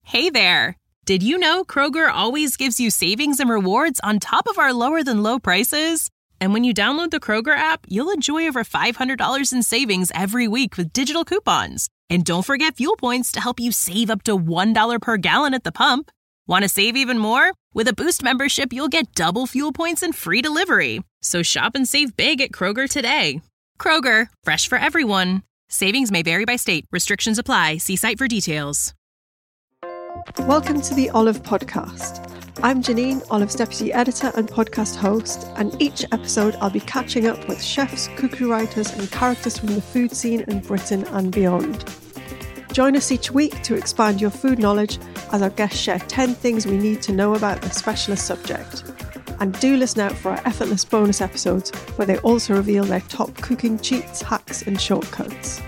Hey there! Did you know Kroger always gives you savings and rewards on top of our lower-than-low prices? And when you download the Kroger app, you'll enjoy over $500 in savings every week with digital coupons. And don't forget fuel points to help you save up to $1 per gallon at the pump. Want to save even more? With a Boost membership, you'll get double fuel points and free delivery. So shop and save big at Kroger today. Kroger, fresh for everyone. Savings may vary by state. Restrictions apply. See site for details. Welcome to the Olive Podcast. I'm Janine, Olive's deputy editor and podcast host, and each episode I'll be catching up with chefs, cookery writers and characters from the food scene in Britain and beyond. Join us each week to expand your food knowledge as our guests share 10 things we need to know about a specialist subject. And do listen out for our effortless bonus episodes where they also reveal their top cooking cheats, hacks and shortcuts.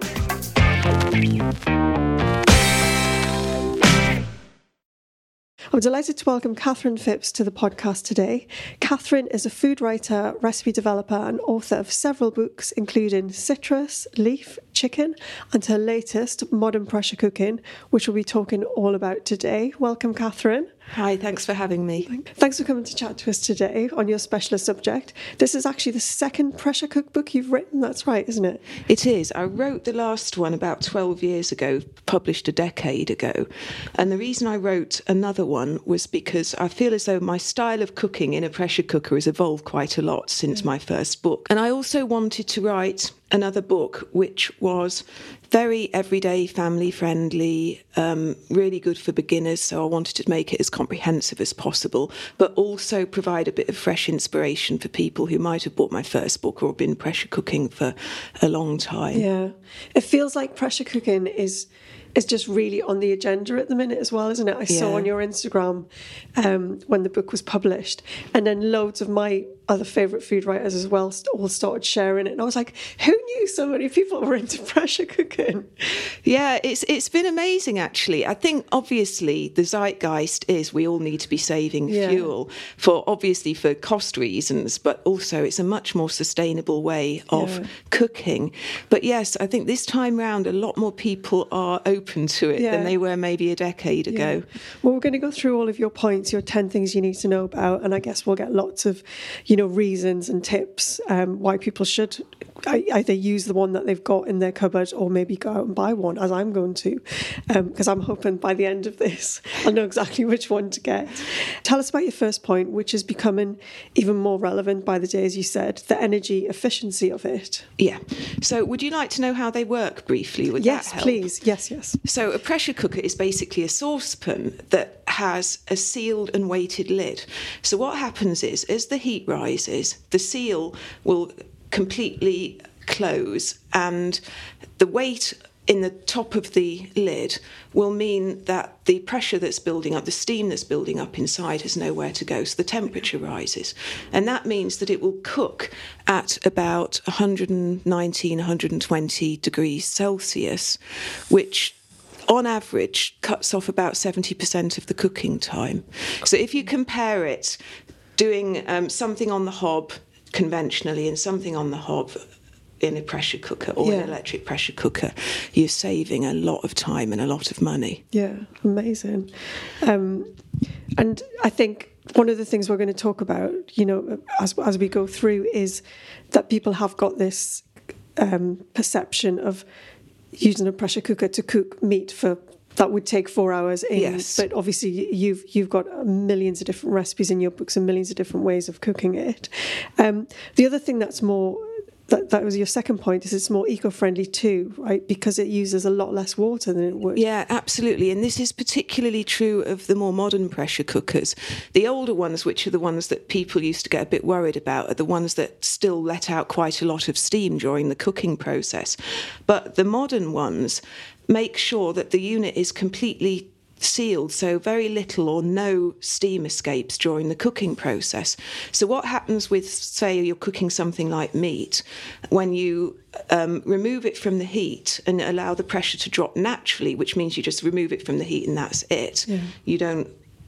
I'm delighted to welcome Catherine Phipps to the podcast today. Catherine is a food writer, recipe developer and author of several books, including Citrus, Leaf, Chicken, and her latest, Modern Pressure Cooking, which we'll be talking all about today. Welcome, Catherine. Hi, thanks for having me. Thanks for coming to chat to us today on your specialist subject. This is actually the second pressure cookbook you've written, that's right, isn't it? It is. I wrote the last one about 12 years ago, published a decade ago. And the reason I wrote another one was because I feel as though my style of cooking in a pressure cooker has evolved quite a lot since my first book. And I also wanted to write another book which was very everyday, family friendly, really good for beginners. So I wanted to make it as comprehensive as possible, but also provide a bit of fresh inspiration for people who might have bought my first book or been pressure cooking for a long time. Yeah. It feels like pressure cooking is just really on the agenda at the minute as well, isn't it? I saw on your Instagram when the book was published, and then loads of my other favourite food writers as well all started sharing it. And I was like, who knew so many people were into pressure cooking? Yeah, it's been amazing, actually. I think, obviously, the zeitgeist is we all need to be saving fuel, for cost reasons, but also it's a much more sustainable way of cooking. But yes, I think this time round, a lot more people are open to it than they were maybe a decade ago. Well, we're going to go through all of your points, your 10 things you need to know about, and I guess we'll get lots of, reasons and tips why people should either use the one that they've got in their cupboard or maybe go out and buy one, as I'm going to, because I'm hoping by the end of this I'll know exactly which one to get. Tell us about your first point, which is becoming even more relevant by the day, as you said, the energy efficiency of it. Yeah. So would you like to know how they work briefly? Would that help? Yes, please. Yes. So a pressure cooker is basically a saucepan that has a sealed and weighted lid. So what happens is, as the heat rises, the seal will completely close, and the weight in the top of the lid will mean that the pressure that's building up, the steam that's building up inside, has nowhere to go, so the temperature rises. And that means that it will cook at about 119, 120 degrees Celsius, which on average cuts off about 70% of the cooking time. So if you compare it, doing something on the hob conventionally and something on the hob in a pressure cooker or an electric pressure cooker, you're saving a lot of time and a lot of money. Yeah, amazing. And I think one of the things we're going to talk about, as we go through, is that people have got this perception of using a pressure cooker to cook meat that would take 4 hours in. Yes. But obviously you've got millions of different recipes in your books and millions of different ways of cooking it. The other thing that's more, that was your second point, is it's more eco-friendly too, right? Because it uses a lot less water than it would. Yeah, absolutely. And this is particularly true of the more modern pressure cookers. The older ones, which are the ones that people used to get a bit worried about, are the ones that still let out quite a lot of steam during the cooking process. But the modern ones make sure that the unit is completely sealed, so very little or no steam escapes during the cooking process. So what happens with, say, you're cooking something like meat, when you remove it from the heat and allow the pressure to drop naturally, which means you just remove it from the heat and that's it. Yeah. You don't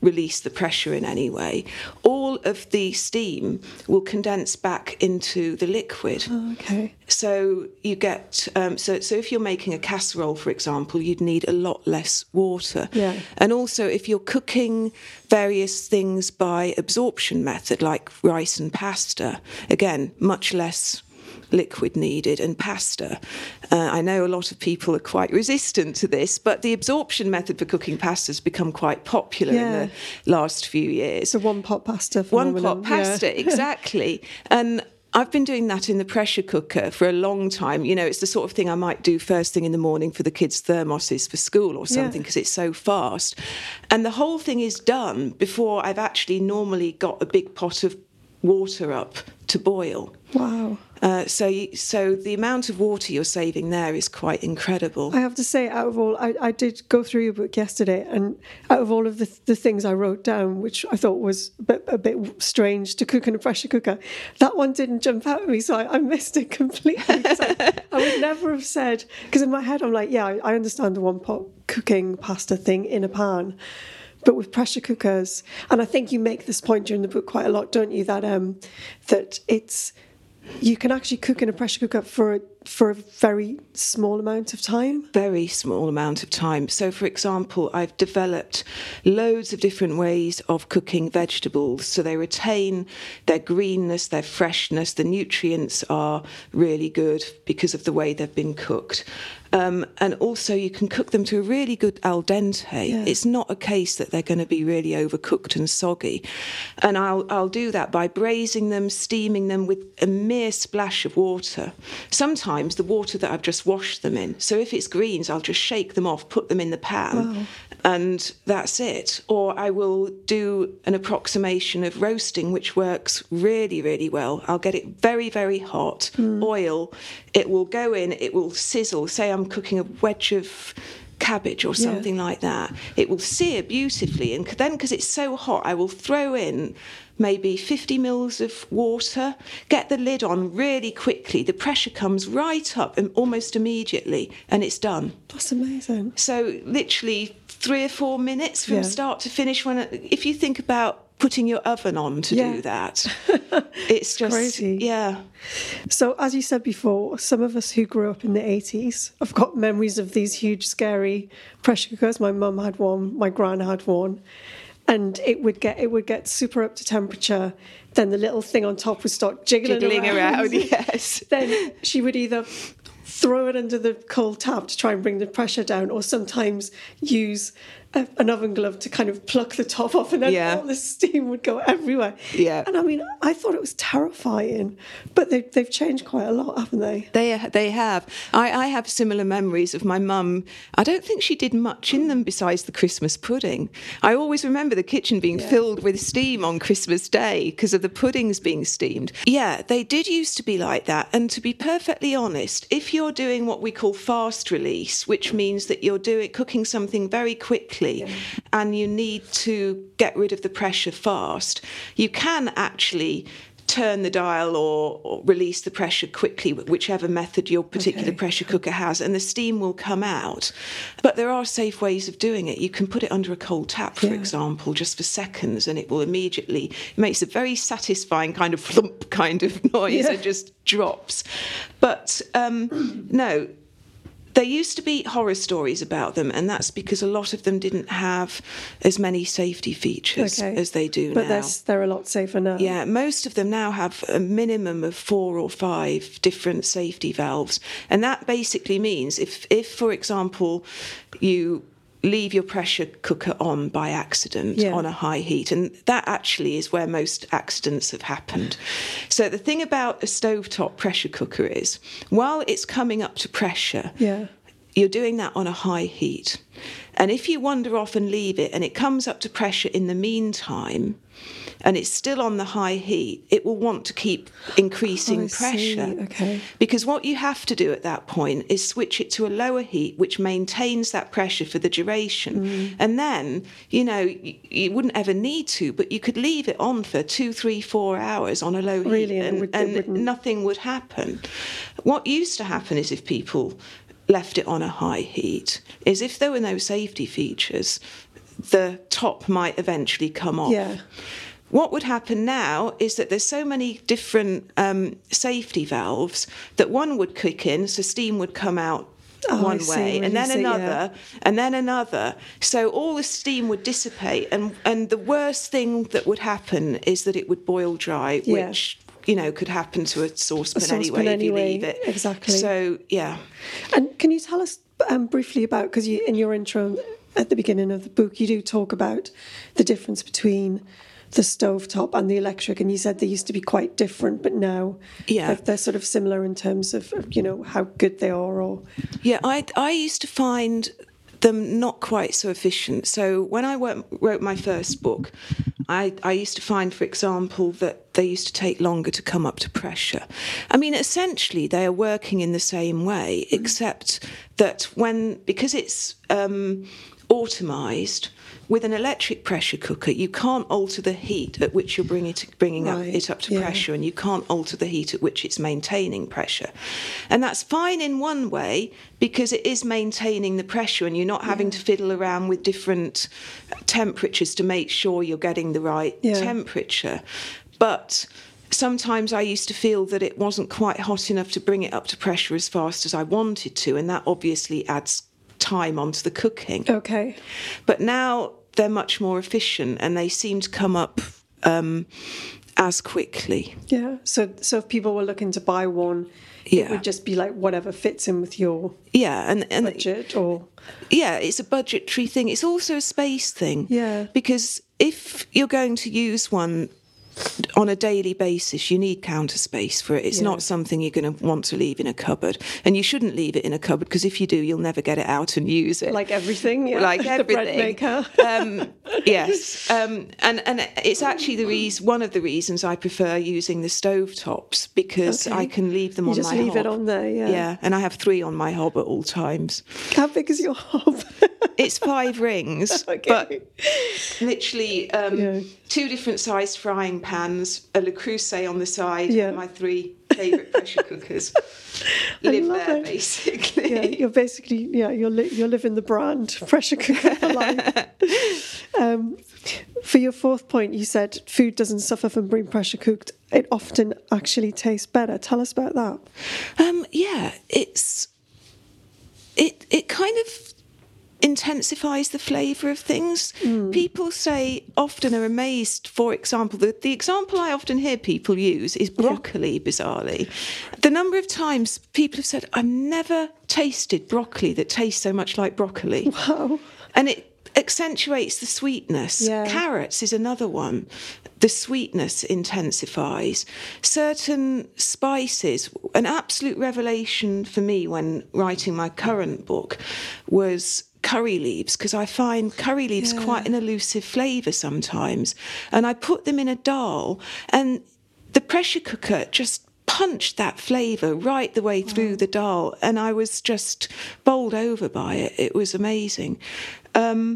release the pressure in any way, all of the steam will condense back into the liquid. Oh, okay. So you get so if you're making a casserole, for example, you'd need a lot less water. Yeah. And also, if you're cooking various things by absorption method, like rice and pasta, again, much less liquid needed. And pasta, I know a lot of people are quite resistant to this, but the absorption method for cooking pasta has become quite popular in the last few years. So one pot pasta. One pot pasta, exactly. And I've been doing that in the pressure cooker for a long time. You know, it's the sort of thing I might do first thing in the morning for the kids' thermoses for school or something, because it's so fast. And the whole thing is done before I've actually normally got a big pot of water up to boil. Wow. So the amount of water you're saving there is quite incredible. I have to say, out of all, I did go through your book yesterday, and out of all of the things I wrote down, which I thought was a bit strange to cook in a pressure cooker, that one didn't jump out at me, so I missed it completely. I would never have said, because in my head I'm like, yeah, I understand the one pot cooking pasta thing in a pan. But with pressure cookers, and I think you make this point during the book quite a lot, don't you? That it's, you can actually cook in a pressure cooker for a very small amount of time. Very small amount of time. So, for example, I've developed loads of different ways of cooking vegetables, so they retain their greenness, their freshness. The nutrients are really good because of the way they've been cooked. And also you can cook them to a really good al dente. Yeah. It's not a case that they're going to be really overcooked and soggy. And I'll do that by braising them, steaming them with a mere splash of water. Sometimes the water that I've just washed them in. So if it's greens, I'll just shake them off, put them in the pan. Wow. And that's it. Or I will do an approximation of roasting, which works really, really well. I'll get it very, very hot, oil. It will go in, it will sizzle. Say I'm cooking a wedge of cabbage or something like that. It will sear beautifully. And then, because it's so hot, I will throw in maybe 50 mils of water, get the lid on really quickly. The pressure comes right up and almost immediately, and it's done. That's amazing. So literally 3 or 4 minutes from start to finish. If you think about putting your oven on to do that, it's just crazy. Yeah. So as you said before, some of us who grew up in the 80s have got memories of these huge, scary pressure cookers. My mum had one, my gran had one. And it would get super up to temperature. Then the little thing on top would start jiggling around. Yes. Then she would either throw it under the cold tap to try and bring the pressure down, or sometimes use an oven glove to kind of pluck the top off, and then all the steam would go everywhere. Yeah. And I mean, I thought it was terrifying, but they've changed quite a lot, haven't they? They have. I have similar memories of my mum. I don't think she did much in them besides the Christmas pudding. I always remember the kitchen being filled with steam on Christmas Day because of the puddings being steamed. Yeah, they did used to be like that. And to be perfectly honest, if you're doing what we call fast release, which means that you're cooking something very quickly, and you need to get rid of the pressure fast, you can actually turn the dial or release the pressure quickly, whichever method your particular pressure cooker has, and the steam will come out. But there are safe ways of doing it. You can put it under a cold tap, for example, just for seconds, and it will immediately, it makes a very satisfying kind of flump kind of noise. It just drops. But no, there used to be horror stories about them, and that's because a lot of them didn't have as many safety features as they do now. But they're a lot safer now. Yeah, most of them now have a minimum of 4 or 5 different safety valves. And that basically means if for example, you leave your pressure cooker on by accident on a high heat, and that actually is where most accidents have happened. So the thing about a stovetop pressure cooker is, while it's coming up to pressure, you're doing that on a high heat. And if you wander off and leave it and it comes up to pressure in the meantime, and it's still on the high heat, it will want to keep increasing pressure. Okay. Because what you have to do at that point is switch it to a lower heat, which maintains that pressure for the duration. And then, you wouldn't ever need to, but you could leave it on for 2, 3, 4 hours on a low heat, and nothing would happen. What used to happen is, if people left it on a high heat, is if there were no safety features, the top might eventually come off. Yeah. What would happen now is that there's so many different safety valves that one would kick in, so steam would come out one way, and then another, and then another. So all the steam would dissipate, and the worst thing that would happen is that it would boil dry, which could happen to a saucepan anyway if you leave it. Exactly. So And can you tell us briefly about, because in your intro at the beginning of the book, you do talk about the difference between the stovetop and the electric, and you said they used to be quite different, but now they're sort of similar in terms of how good they are. Or I used to find them not quite so efficient. So when I wrote my first book, I used to find, for example, that they used to take longer to come up to pressure. I mean, essentially, they are working in the same way, except that because it's automised, with an electric pressure cooker, you can't alter the heat at which you're bringing it up to pressure, and you can't alter the heat at which it's maintaining pressure. And that's fine in one way, because it is maintaining the pressure, and you're not having to fiddle around with different temperatures to make sure you're getting the right temperature. But sometimes I used to feel that it wasn't quite hot enough to bring it up to pressure as fast as I wanted to, and that obviously adds time onto the cooking. Okay. But now they're much more efficient, and they seem to come up as quickly. Yeah. So if people were looking to buy one, it would just be like whatever fits in with your and budget, or it's a budgetary thing. It's also a space thing. Yeah. Because if you're going to use one on a daily basis, you need counter space for it. It's not something you're going to want to leave in a cupboard, and you shouldn't leave it in a cupboard, because if you do, you'll never get it out and use it. Like everything, like everything. The bread maker. Yes, and it's actually one of the reasons I prefer using the stovetops, because I can leave them on my hob. You just leave it on there, Yeah, and I have 3 on my hob at all times. How big is your hob? It's 5 rings, but literally 2 different sized frying pans, a Le Creuset on the side, and my 3 favourite pressure cookers live there, basically. Yeah, you're basically, you're living the brand pressure cooker for life. For your 4th point, you said food doesn't suffer from being pressure cooked. It often actually tastes better. Tell us about that. It kind of intensifies the flavour of things. People often are amazed, for example, the example I often hear people use is broccoli, bizarrely. The number of times people have said, I've never tasted broccoli that tastes so much like broccoli. Wow. And it accentuates the sweetness. Yeah. Carrots is another one. The sweetness intensifies. Certain spices, an absolute revelation for me when writing my current book was curry leaves, because I find curry leaves quite an elusive flavour sometimes. And I put them in a dal, and the pressure cooker just punched that flavour right the way through the dal, and I was just bowled over by it. It was amazing. And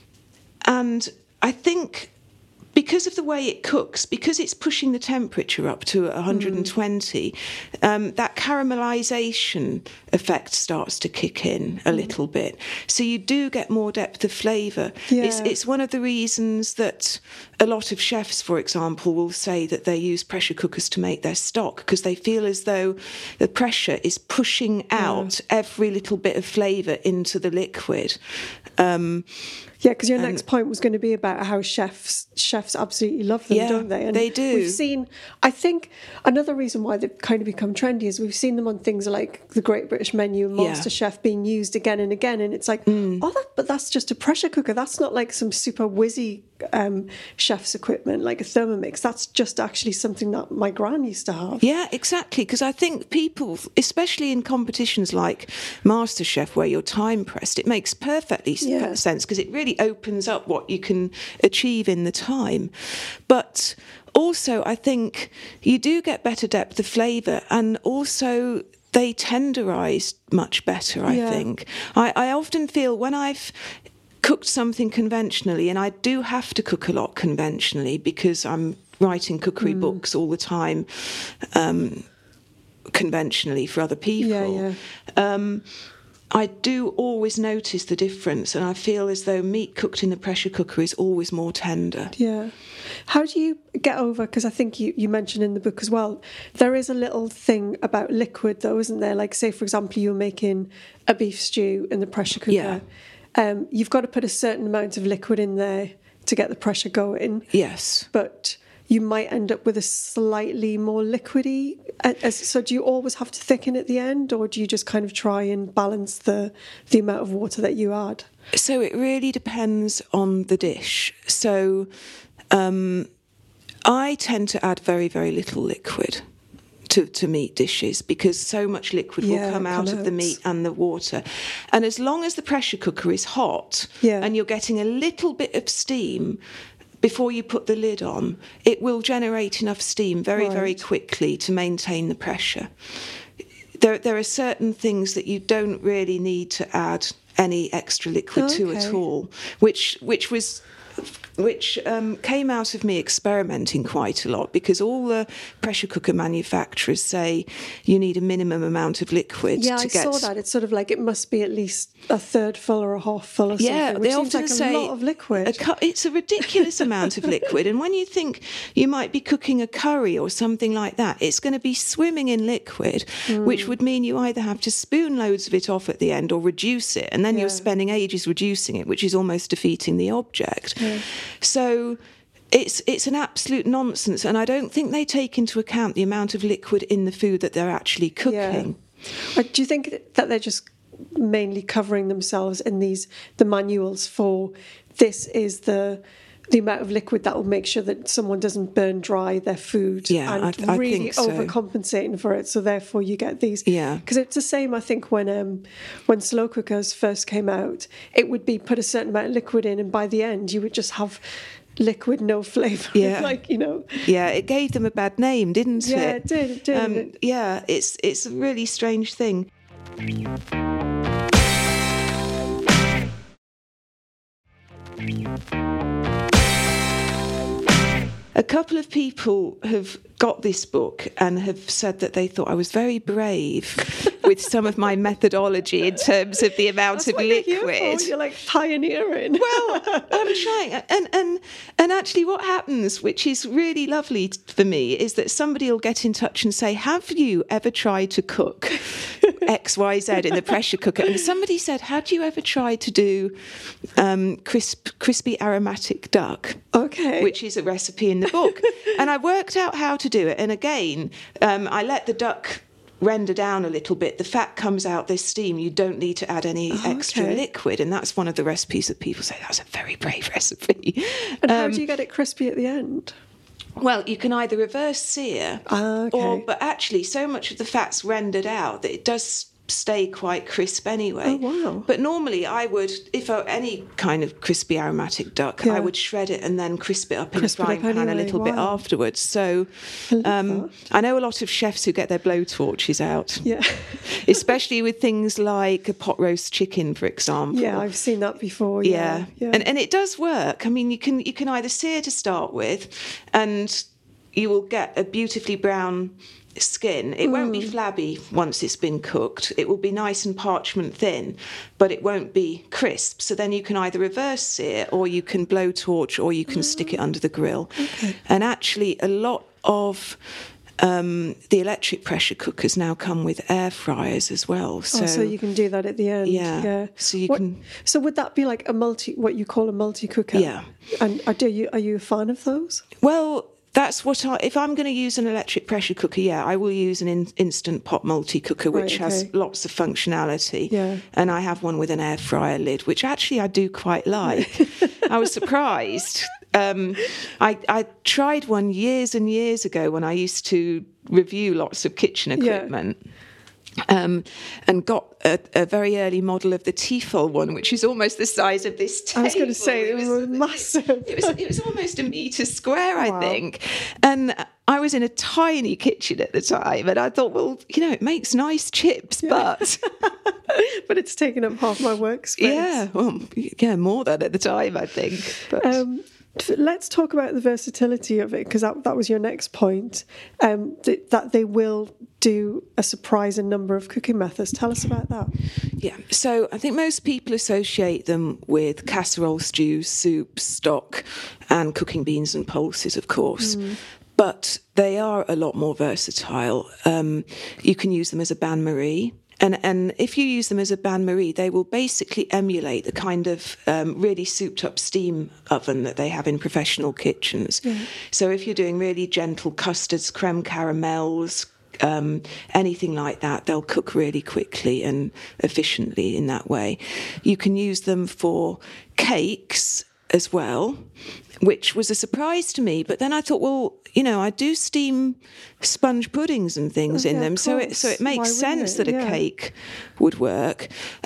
I think because of the way it cooks, because it's pushing the temperature up to 120, that caramelisation effect starts to kick in a little bit. So you do get more depth of flavour. Yeah. It's one of the reasons that a lot of chefs, for example, will say that they use pressure cookers to make their stock, because they feel as though the pressure is pushing out every little bit of flavour into the liquid. Because your next point was going to be about how chefs absolutely love them, don't they? And they do. We've seen, I think, another reason why they've kind of become trendy is we've seen them on things like the Great British Menu and MasterChef being used again and again, and it's like, but that's just a pressure cooker. That's not like some super whizzy chef's equipment like a Thermomix. That's just actually something that my gran used to have. Yeah, exactly. Because I think people, especially in competitions like MasterChef where you're time pressed, it makes perfectly sense, because it really opens up what you can achieve in the time. But also I think you do get better depth of flavour, and also they tenderise much better, I think. I often feel when I've cooked something conventionally, and I do have to cook a lot conventionally because I'm writing cookery books all the time, conventionally for other people. I do always notice the difference, and I feel as though meat cooked in the pressure cooker is always more tender. Yeah. How do you get over, because I think you mentioned in the book as well, there is a little thing about liquid though, isn't there? Like, say, for example, you're making a beef stew in the pressure cooker. Yeah. You've got to put a certain amount of liquid in there to get the pressure going. Yes. But you might end up with a slightly more liquidy. So do you always have to thicken at the end, or do you just kind of try and balance the amount of water that you add? So it really depends on the dish. So I tend to add very, very little liquid to meat dishes, because so much liquid will come out of the meat and the water. And as long as the pressure cooker is hot and you're getting a little bit of steam before you put the lid on, it will generate enough steam very, very quickly to maintain the pressure. There are certain things that you don't really need to add any extra liquid to at all, which came out of me experimenting quite a lot, because all the pressure cooker manufacturers say you need a minimum amount of liquid to get... Yeah, I saw that. It's sort of like it must be at least a third full or a half full or something, which they seems often like say a lot of liquid. It's a ridiculous amount of liquid, and when you think you might be cooking a curry or something like that, it's going to be swimming in liquid, which would mean you either have to spoon loads of it off at the end or reduce it, and then you're spending ages reducing it, which is almost defeating the object. So it's an absolute nonsense, and I don't think they take into account the amount of liquid in the food that they're actually cooking. Do you think that they're just mainly covering themselves in the manuals for this is the amount of liquid that will make sure that someone doesn't burn dry their food, and I really think so. overcompensating for it, so therefore you get these. Because it's the same, I think, when slow cookers first came out, it would be put a certain amount of liquid in, and by the end you would just have liquid, no flavour. It gave them a bad name, didn't it? Yeah, it did. It's a really strange thing. A couple of people have got this book and have said that they thought I was very brave with some of my methodology in terms of the amount of liquid. You're like pioneering. Well, I'm trying. And actually what happens, which is really lovely for me, is that somebody will get in touch and say, have you ever tried to cook XYZ in the pressure cooker? And somebody said, had you ever tried to do crispy aromatic duck? Okay. Which is a recipe in the book. And I worked out how to do it. And again, I let the duck render down a little bit. The fat comes out, there's steam. You don't need to add any extra liquid. And that's one of the recipes that people say, that's a very brave recipe. And how do you get it crispy at the end? Well, you can either reverse sear, but actually so much of the fat's rendered out that it does stay quite crisp anyway. Oh, wow. But normally I would, if any kind of crispy aromatic duck, I would shred it and then crisp it up in a frying pan a little bit afterwards. So I know a lot of chefs who get their blowtorches out. Yeah. Especially with things like a pot roast chicken, for example. Yeah, I've seen that before. Yeah. And it does work. I mean, you can either sear to start with, and you will get a beautifully brown skin. It won't be flabby once it's been cooked. It will be nice and parchment thin, but it won't be crisp. So then you can either reverse sear, or you can blowtorch, or you can stick it under the grill. Okay. And actually a lot of the electric pressure cookers now come with air fryers as well. So you can do that at the end. Yeah. So you can. So would that be like what you call a multi-cooker? Yeah. And are you a fan of those? Well, that's what if I'm going to use an electric pressure cooker, I will use an instant pot multi-cooker, which has lots of functionality. Yeah. And I have one with an air fryer lid, which actually I do quite like. I was surprised. I tried one years and years ago when I used to review lots of kitchen equipment. Yeah. And got a very early model of the Tefal one, which is almost the size of this table. I was going to say, it was massive. It was almost a metre square, I think. And I was in a tiny kitchen at the time, and I thought, well, it makes nice chips, but... but it's taken up half my workspace. More than at the time, I think. But... let's talk about the versatility of it, because that was your next point, that they will do a surprising number of cooking methods. Tell us about that. Yeah, so I think most people associate them with casserole, stews, soups, stock, and cooking beans and pulses, of course. But they are a lot more versatile. You can use them as a bain-marie. And if you use them as a bain-marie, they will basically emulate the kind of really souped-up steam oven that they have in professional kitchens. So if you're doing really gentle custards, creme caramels, anything like that, they'll cook really quickly and efficiently in that way. You can use them for cakes as well, which was a surprise to me. But then I thought, well, you know, I do steam sponge puddings and things in them, so it makes sense that a cake would work.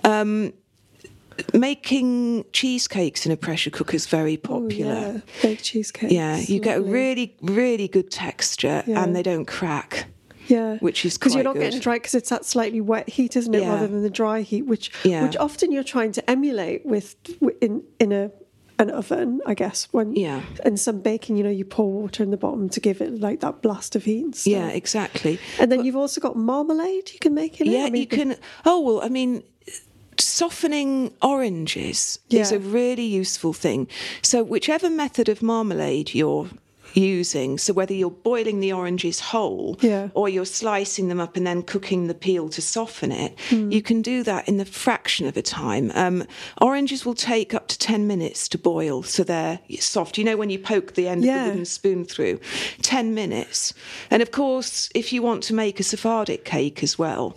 Making cheesecakes in a pressure cooker is very popular. Baked cheesecakes. Yeah, you get a really, really good texture, and they don't crack. Yeah, which is because you're not good. getting dry, because it's that slightly wet heat, isn't it, rather than the dry heat, which often you're trying to emulate with in an oven, I guess. In some baking, you know, you pour water in the bottom to give it like that blast of heat and stuff. Yeah, exactly. And then you've also got marmalade you can make in it. Yeah, you can. Oh well, I mean, softening oranges is a really useful thing. So whichever method of marmalade you're using, so whether you're boiling the oranges whole or you're slicing them up and then cooking the peel to soften it, you can do that in the fraction of a time. Oranges will take up to 10 minutes to boil, so they're soft. You know, when you poke the end of the wooden spoon through, 10 minutes. And of course, if you want to make a Sephardic cake as well,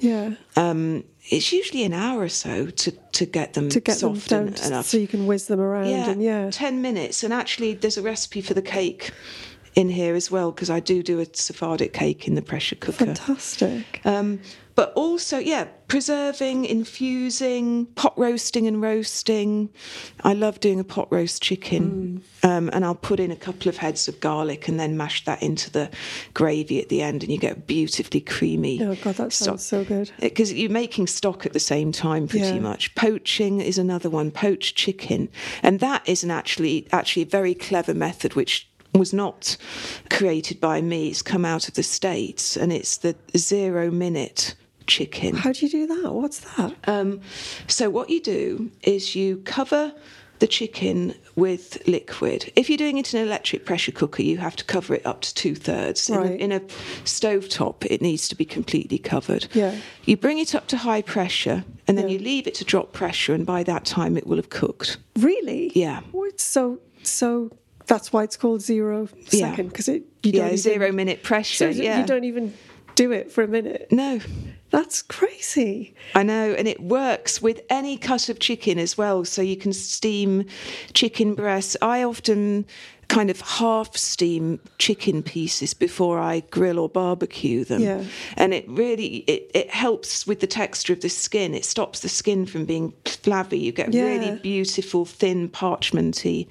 it's usually an hour or so to get them soft enough. So you can whiz them around. 10 minutes. And actually, there's a recipe for the cake in here as well, because I do a Sephardic cake in the pressure cooker. Fantastic. But also, preserving, infusing, pot roasting and roasting. I love doing a pot roast chicken. And I'll put in a couple of heads of garlic and then mash that into the gravy at the end, and you get a beautifully creamy Oh, God, that sounds so good. Because you're making stock at the same time pretty much. Poaching is another one, poached chicken. And that is actually a very clever method, which was not created by me. It's come out of the States, and it's the 0-minute chicken. How do you do that? What's that? So what you do is you cover the chicken with liquid. If you're doing it in an electric pressure cooker, you have to cover it up to 2/3. Right. In a stovetop, it needs to be completely covered. Yeah. You bring it up to high pressure, and then you leave it to drop pressure, and by that time it will have cooked. Really? Yeah. So that's why it's called 0 second, because you don't even, 0-minute pressure. So you don't even do it for a minute. No. That's crazy. I know, and it works with any cut of chicken as well. So you can steam chicken breasts. I often kind of half steam chicken pieces before I grill or barbecue them. Yeah. And it really, it helps with the texture of the skin. It stops the skin from being flabby. You get really beautiful, thin, parchmenty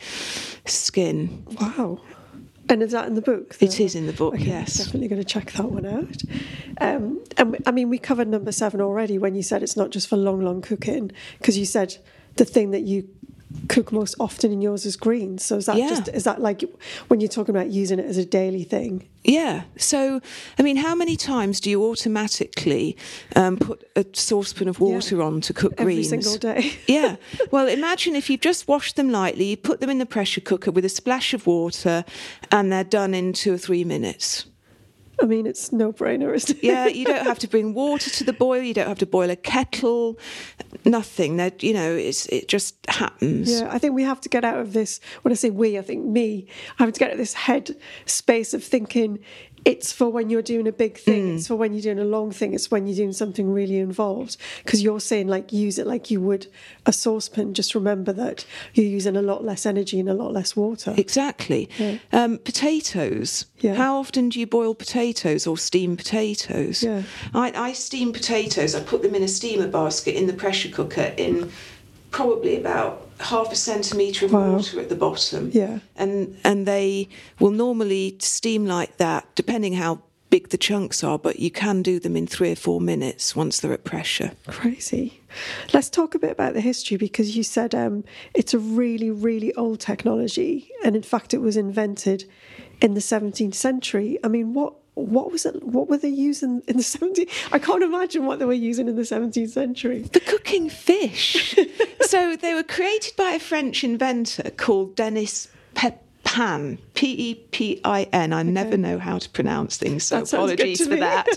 skin. Wow. And is that in the book? It is in the book, okay, yes. Definitely going to check that one out. And I mean, we covered number 7 already when you said it's not just for long cooking, because you said the thing that you cook most often in yours is greens. So is that like when you're talking about using it as a daily thing? Yeah. So, I mean, how many times do you automatically put a saucepan of water on to cook greens? Every single day. Yeah. Well, imagine if you've just washed them lightly, you put them in the pressure cooker with a splash of water, and they're done in 2 or 3 minutes. I mean, it's no-brainer, isn't it? Yeah, you don't have to bring water to the boil. You don't have to boil a kettle. Nothing. That it just happens. Yeah, I think we have to get out of this. When I say we, I think me. I have to get out of this head space of thinking it's for when you're doing a big thing. It's for when you're doing a long thing. It's when you're doing something really involved. Because you're saying, like, use it like you would a saucepan. Just remember that you're using a lot less energy and a lot less water. Exactly. Yeah. Potatoes. Yeah. How often do you boil potatoes or steam potatoes? Yeah. I steam potatoes. I put them in a steamer basket in the pressure cooker in probably about 0.5 centimetre of water at the bottom. Yeah. And they will normally steam like that, depending how big the chunks are, but you can do them in 3 or 4 minutes once they're at pressure. Crazy. Let's talk a bit about the history, because you said it's a really, really old technology, and in fact it was invented in the 17th century. I mean, what what was it? What were they using in the 17th? I can't imagine what they were using in the 17th century. For cooking fish. So they were created by a French inventor called Denis Pepin, P-E-P-I-N. I never know how to pronounce things, so apologies for that.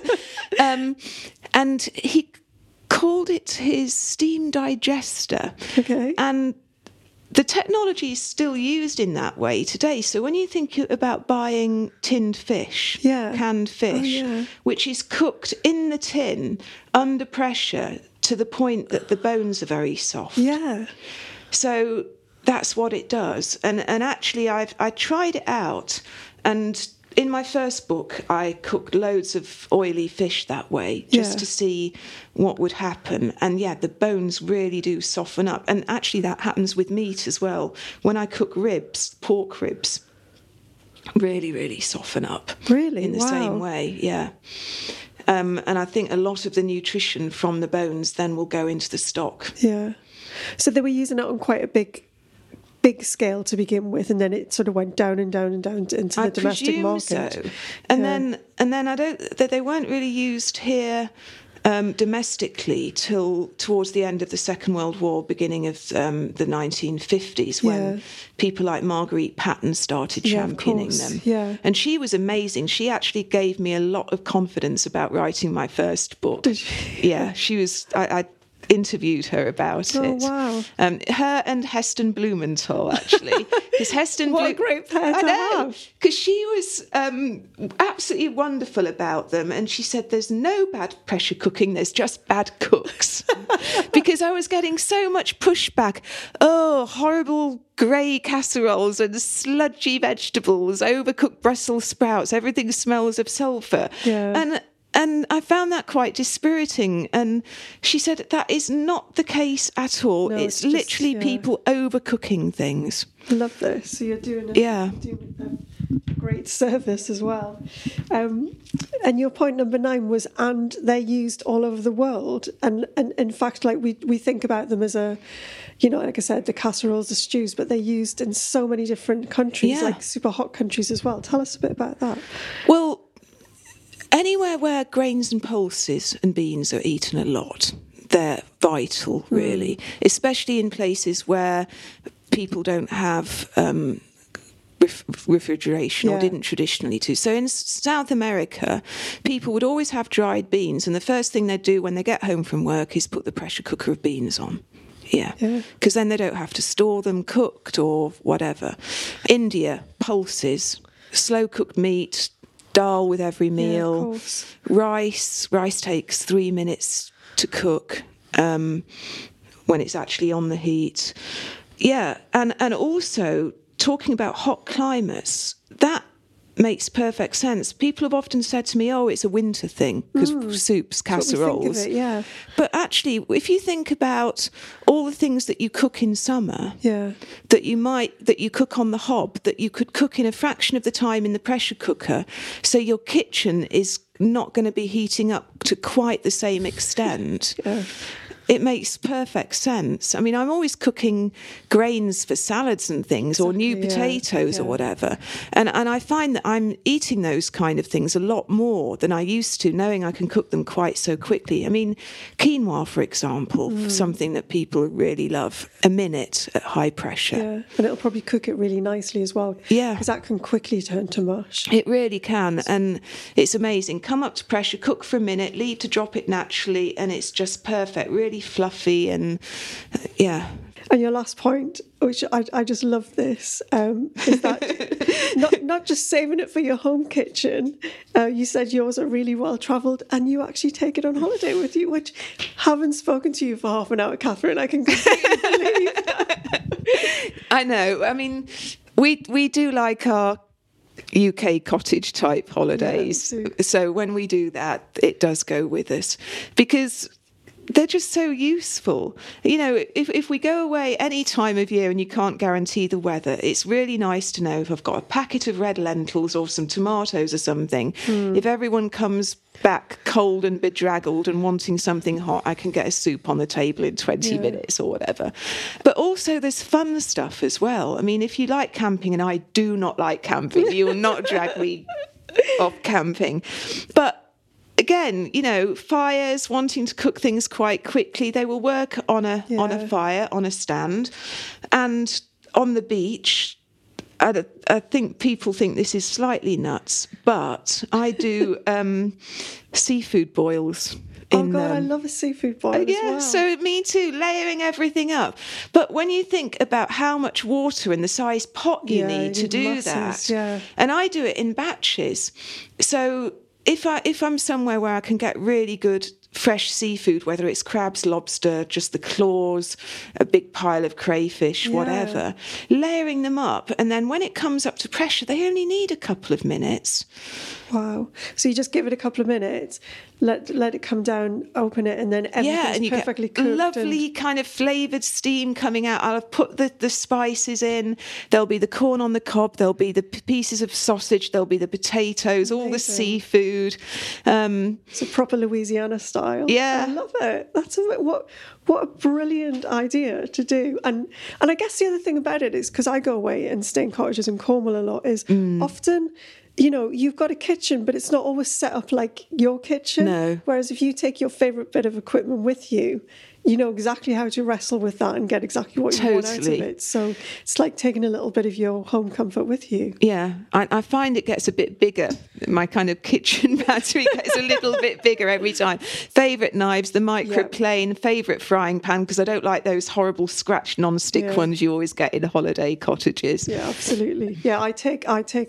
And he called it his steam digester. Okay. And the technology is still used in that way today. So when you think about buying tinned fish, canned fish, which is cooked in the tin under pressure to the point that the bones are very soft. Yeah. So that's what it does. And actually, I tried it out, and in my first book, I cooked loads of oily fish that way just to see what would happen. And the bones really do soften up. And actually, that happens with meat as well. When I cook ribs, pork ribs, really, really soften up. Really? In the same way, yeah. And I think a lot of the nutrition from the bones then will go into the stock. Yeah. So they were using it on quite a big scale to begin with, and then it sort of went down and down and down into the domestic market. So. And then I don't that they weren't really used here domestically till towards the end of the Second World War, beginning of the 1950s, when people like Marguerite Patton started championing them. Yeah. And she was amazing. She actually gave me a lot of confidence about writing my first book. Did she? Yeah, she was. I interviewed her about it. Oh, wow. Her and Heston Blumenthal, actually. Because Heston what a great pair to have. Because she was absolutely wonderful about them. And she said, there's no bad pressure cooking, there's just bad cooks. Because I was getting so much pushback. Oh, horrible grey casseroles and sludgy vegetables, overcooked Brussels sprouts, everything smells of sulphur. Yeah. And I found that quite dispiriting. And she said that is not the case at all. No, it's just, literally people overcooking things. I love this. So you're doing a great service as well. And your point number 9 was, and they're used all over the world. And in fact, like we think about them as like I said, the casseroles, the stews, but they're used in so many different countries, like super hot countries as well. Tell us a bit about that. Well, anywhere where grains and pulses and beans are eaten a lot, they're vital, really, especially in places where people don't have refrigeration or didn't traditionally do. So in South America, people would always have dried beans, and the first thing they'd do when they get home from work is put the pressure cooker of beans on. Yeah, because then they don't have to store them cooked or whatever. India, pulses, slow-cooked meat, dal with every meal, rice takes 3 minutes to cook when it's actually on the heat. And also talking about hot climates, that makes perfect sense. People have often said to me, it's a winter thing because soups, casseroles. That's what we think of it, But actually, if you think about all the things that you cook in summer, that you cook on the hob, that you could cook in a fraction of the time in the pressure cooker, so your kitchen is not going to be heating up to quite the same extent. It makes perfect sense. I mean, I'm always cooking grains for salads and things, or new potatoes or whatever. And I find that I'm eating those kind of things a lot more than I used to, knowing I can cook them quite so quickly. I mean, quinoa, for example, something that people really love, a minute at high pressure. Yeah, and it'll probably cook it really nicely as well. Yeah. Because that can quickly turn to mush. It really can, and it's amazing. Come up to pressure, cook for a minute, leave to drop it naturally, and it's just perfect, really fluffy and And your last point, which I just love this, is that not just saving it for your home kitchen. You said yours are really well travelled, and you actually take it on holiday with you, which, having spoken to you for half an hour, Catherine, I can completely believe that. I know. I mean, we do like our UK cottage type holidays. So when we do that, it does go with us, because they're just so useful. You know, if we go away any time of year and you can't guarantee the weather, it's really nice to know if I've got a packet of red lentils or some tomatoes or something. If everyone comes back cold and bedraggled and wanting something hot, I can get a soup on the table in 20 minutes or whatever. But also there's fun stuff as well. I mean, if you like camping, and I do not like camping, you will not drag me of camping. But again, fires, wanting to cook things quite quickly, they will work on a fire, on a stand, and on the beach. I think people think this is slightly nuts, but I do seafood boils. Oh God, I love a seafood boil as well. So me too, layering everything up. But when you think about how much water and the size pot you need to do that, and I do it in batches. So if I'm somewhere where I can get really good fresh seafood, whether it's crabs, lobster, just the claws, a big pile of crayfish, whatever, layering them up, and then when it comes up to pressure, they only need a couple of minutes. Wow. So you just give it a couple of minutes, let it come down, open it, and then everything's perfectly cooked. Lovely kind of flavoured steam coming out. I'll have put the spices in. There'll be the corn on the cob. There'll be the pieces of sausage. There'll be the potatoes, all the seafood. It's a proper Louisiana style. Yeah. I love it. What a brilliant idea to do. And I guess the other thing about it is, because I go away and stay in cottages in Cornwall a lot, is often... you've got a kitchen, but it's not always set up like your kitchen. No. Whereas if you take your favourite bit of equipment with you, you know exactly how to wrestle with that and get exactly what you want out of it. So it's like taking a little bit of your home comfort with you. Yeah, I find it gets a bit bigger. My kind of kitchen battery gets a little bit bigger every time. Favourite knives, the microplane, favourite frying pan, because I don't like those horrible scratched non-stick ones you always get in holiday cottages. Yeah, absolutely. Yeah, I take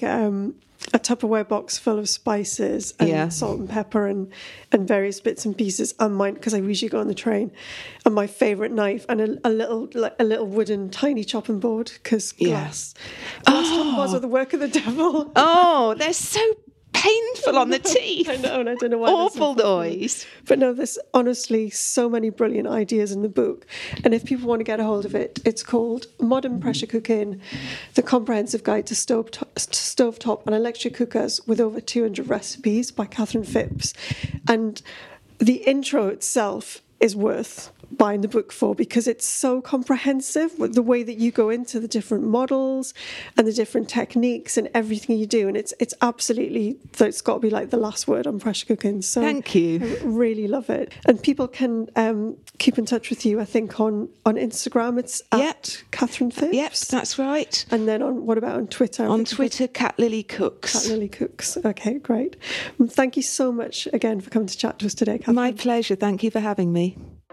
a Tupperware box full of spices and salt and pepper and various bits and pieces, and mine, because I usually go on the train, and my favourite knife and a little wooden tiny chopping board, because glass chopping boards are the work of the devil. Oh, they're so painful on the teeth. I know, and I don't know why. Awful noise. But no, there's honestly so many brilliant ideas in the book. And if people want to get a hold of it, it's called Modern Pressure Cooking, The Comprehensive Guide to Stovetop and Electric Cookers with Over 200 Recipes by Catherine Phipps. And the intro itself is worth buying the book for, because it's so comprehensive with the way that you go into the different models and the different techniques and everything you do, and it's absolutely, it's got to be like the last word on pressure cooking. So thank you. I really love it. And people can keep in touch with you, I think, on Instagram. It's at Catherine Phipps. Yep, that's right. And then what about on Twitter? On Twitter, Cat Lily Cooks. Cat Lily Cooks. Okay, great. Thank you so much again for coming to chat to us today, Catherine. My pleasure. Thank you for having me.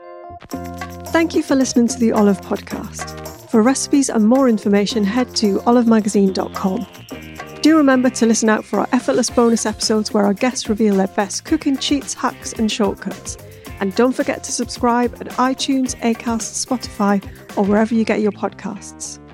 Thank you for listening to the Olive Podcast. For recipes and more information, head to olivemagazine.com. Do remember to listen out for our effortless bonus episodes where our guests reveal their best cooking cheats, hacks and shortcuts. And don't forget to subscribe at iTunes, Acast, Spotify or wherever you get your podcasts.